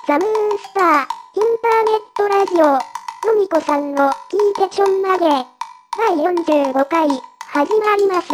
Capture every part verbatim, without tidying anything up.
ザ・ムーンスター、インターネットラジオ、のみこさんの聞いてちょんまげ、だいよんじゅうごかい、始まります。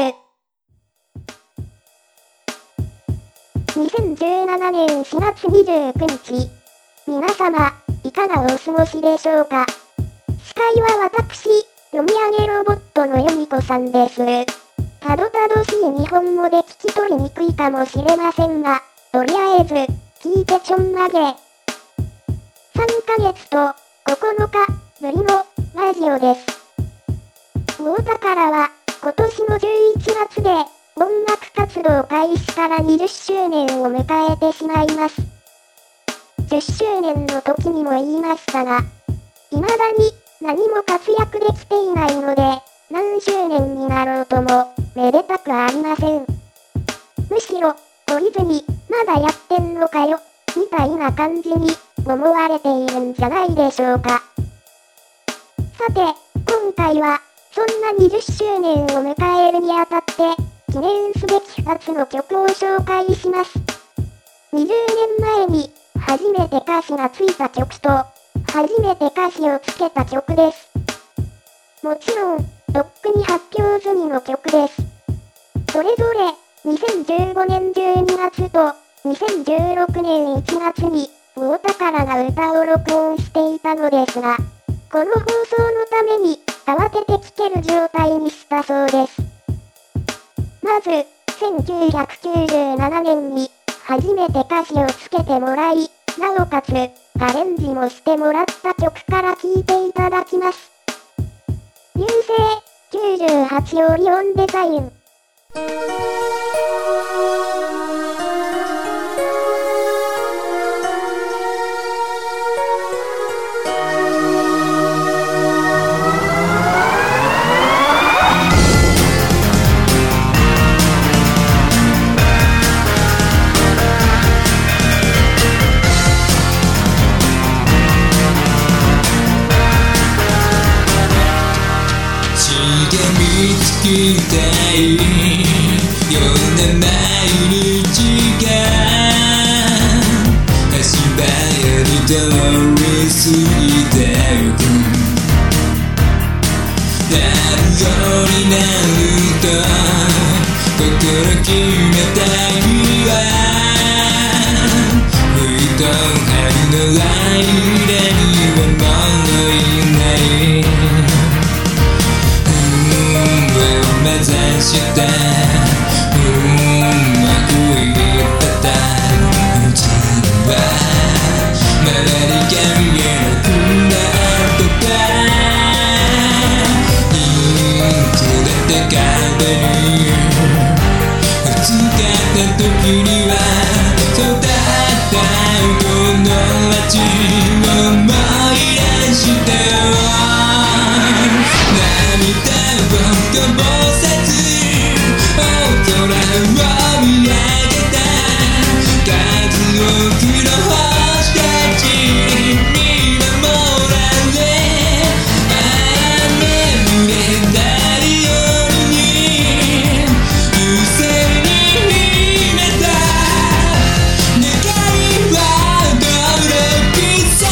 にせんじゅうななねんしがつにじゅうくにち、皆様、いかがお過ごしでしょうか。司会は私、読み上げロボットのよみこさんです。たどたどしい日本語で聞き取りにくいかもしれませんが、とりあえず、聞いてちょんまげ。さんかげつとここのかぶりのラジオです。大宝は今年のじゅういちがつで音楽活動開始からにじゅっしゅうねんを迎えてしまいます。じゅっしゅうねんの時にも言いましたが、未だに何も活躍できていないので、何周年になろうともめでたくありません。むしろ、懲りずにまだやってんのかよ、みたいな感じに思われているんじゃないでしょうか。さて、今回は、そんなにじゅっしゅうねんを迎えるにあたって、記念すべきふたつの曲を紹介します。にじゅうねんまえに、初めて歌詞がついた曲と、初めて歌詞をつけた曲です。もちろん、とっくに発表済みの曲です。それぞれ、にせんじゅうごねんじゅうにがつと、にせんじゅうろくねんいちがつに、大宝が歌を録音していたのですが、この放送のために、慌てて聴ける状態にしたそうです。まず、せんきゅうひゃくきゅうじゅうななねんに、初めて歌詞をつけてもらい、なおかつ、アレンジもしてもらった曲から聴いていただきます。流星きゅうじゅうはちオリオンデザイン。 聞きたいような毎日が足早に通り過ぎてゆく。なるようになると心決めた日は冬と春の間にはもういない目指したうまくいったうちはまだに見えなくなってた。いつだって壁にぶつかった時にはそうだったこの街を思い出してよ。涙をこぼさず大空を見上げた数多くの星たちに見守られ雨れないように優勢に秘めた願いは驚きさ。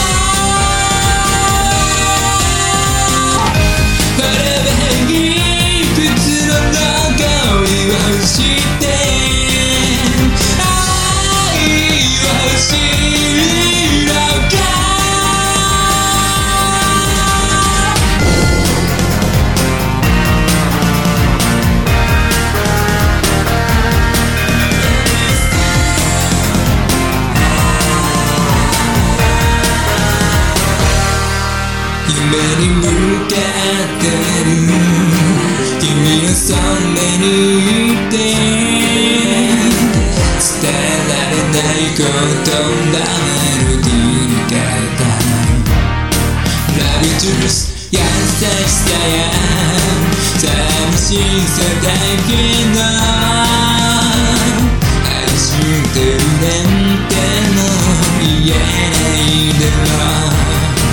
夢に向かってる君のそばにいて伝えられないことだメロディーに変えたいラブジュース優しさや寂しさだけの愛してるなんても言えないだろう。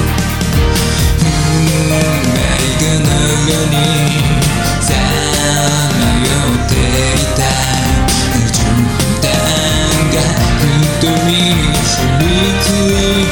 迷子のようにさまよっていた銃弾が瞳に響く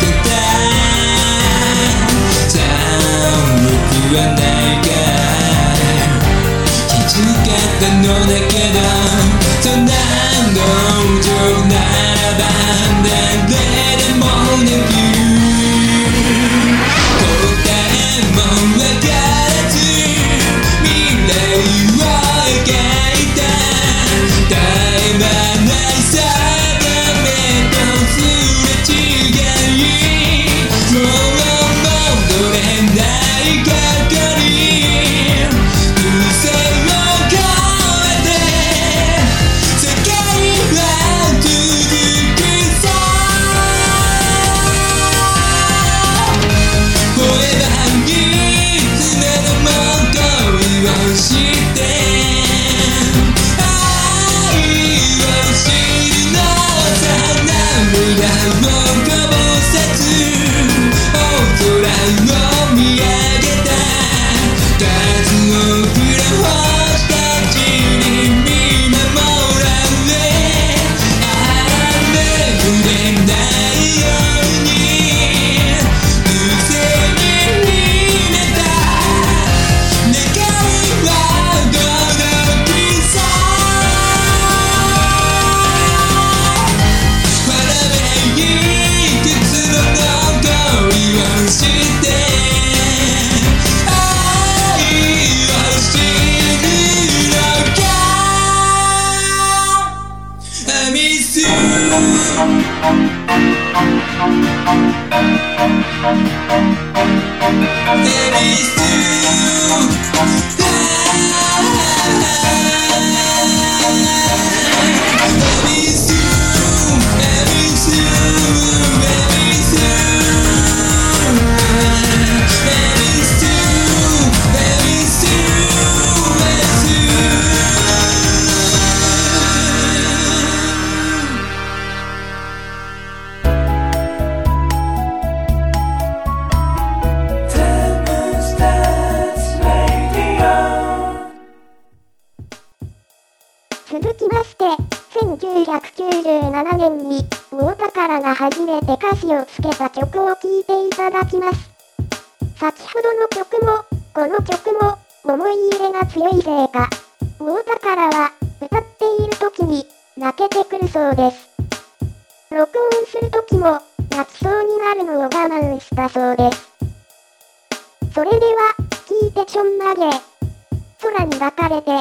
続きまして、せんきゅうひゃくきゅうじゅうななねんに、大宝が初めて歌詞をつけた曲を聴いていただきます。先ほどの曲も、この曲も、思い入れが強いせいか、大宝は、歌っている時に、泣けてくるそうです。録音する時も、泣きそうになるのを我慢したそうです。それでは、聴いてちょんまげ。空に抱かれて。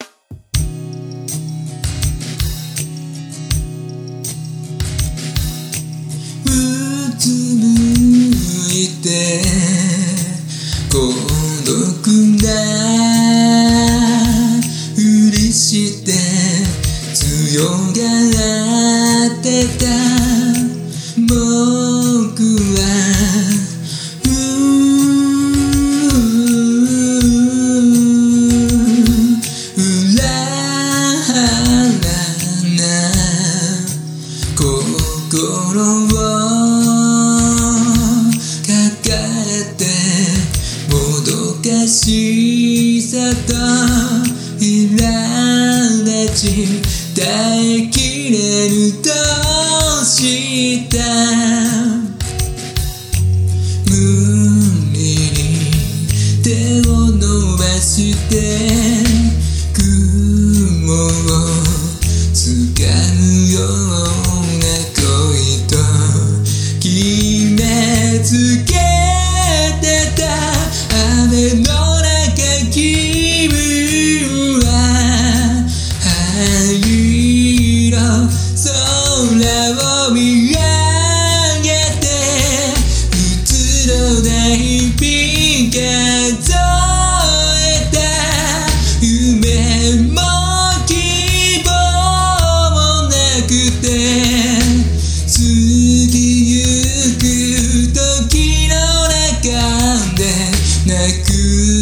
うつむいて孤独なふりして強がってた僕はううららな心をしさと苛立ち耐えきれぬとした無理に手を伸ばして雲を掴むような恋と決めつけてた雨の中気分は灰色空を見上げてうつろない日数えた夢も希望もなくて過ぎゆく時の中で泣く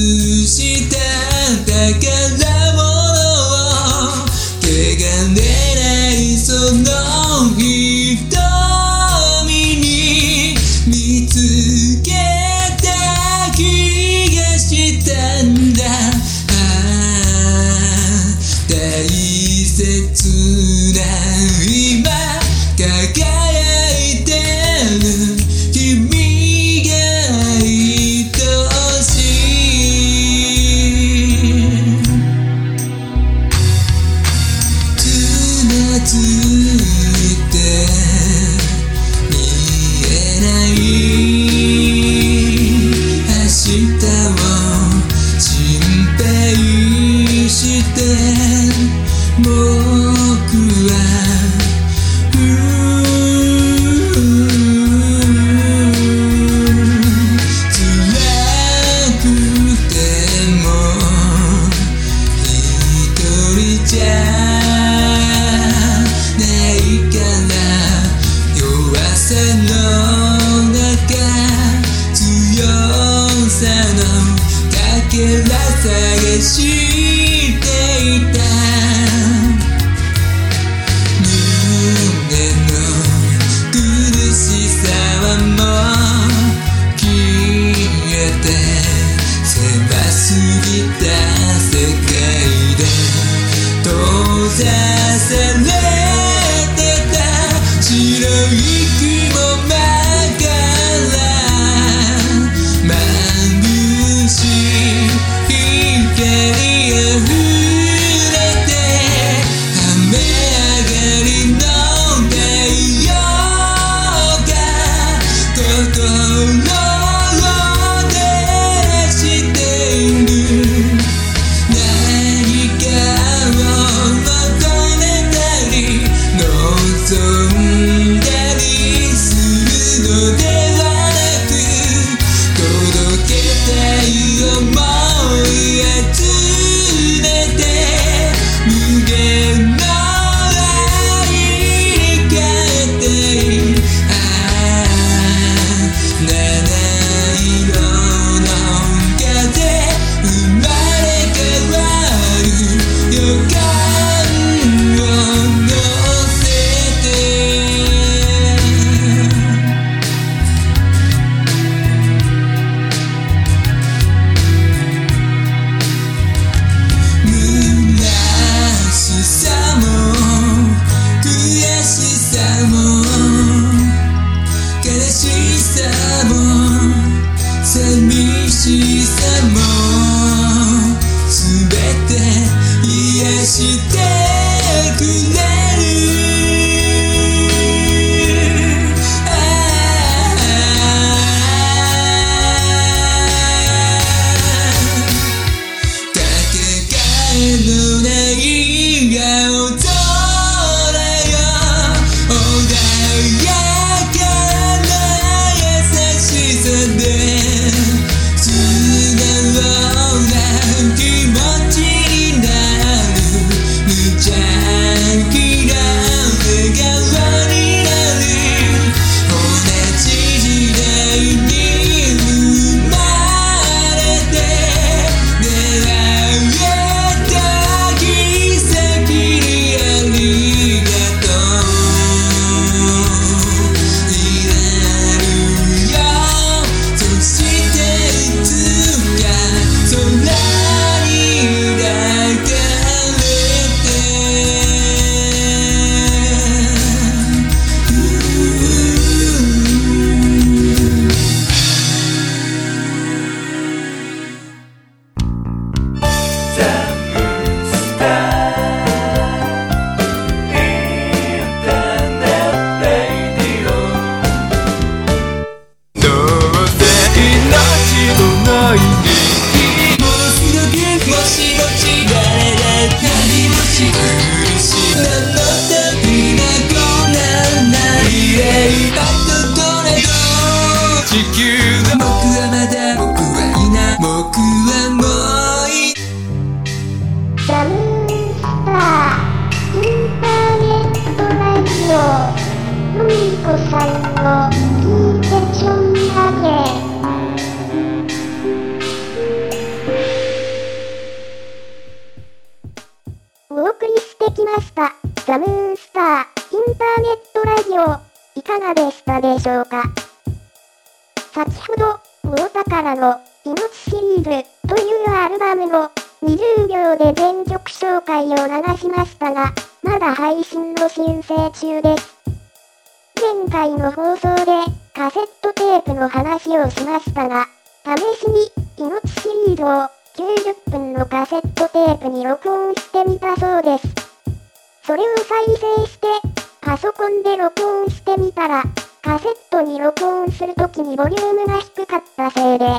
かがでしたでしょうか。先ほど、大宝の命シリーズというアルバムのにじゅうびょうで全曲紹介を流しましたが、まだ配信の申請中です。前回の放送でカセットテープの話をしましたが、試しに命シリーズをきゅうじゅっぷんのカセットテープに録音してみたそうです。それを再生して、パソコンで録音してみたら、カセットに録音するときにボリュームが低かったせいで、さ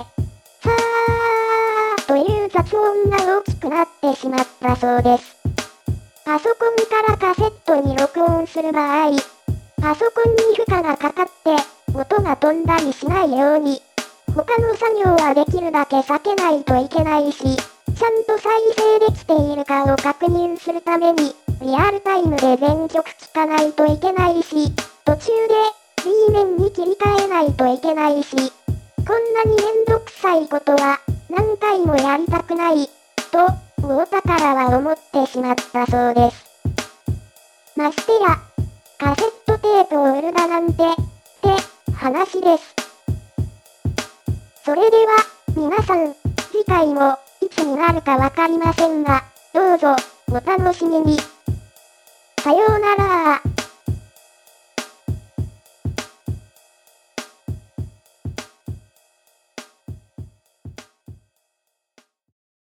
ーという雑音が大きくなってしまったそうです。パソコンからカセットに録音する場合、パソコンに負荷がかかって音が飛んだりしないように、他の作業はできるだけ避けないといけないし、ちゃんと再生できているかを確認するために、リアルタイムで全曲聴かないといけないし、途中で B 面に切り替えないといけないし、こんなにめんどくさいことは何回もやりたくない、と大宝は思ってしまったそうです。ましてや、カセットテープを売るだなんて、って話です。それでは、皆さん、次回もいつになるかわかりませんが、どうぞお楽しみに。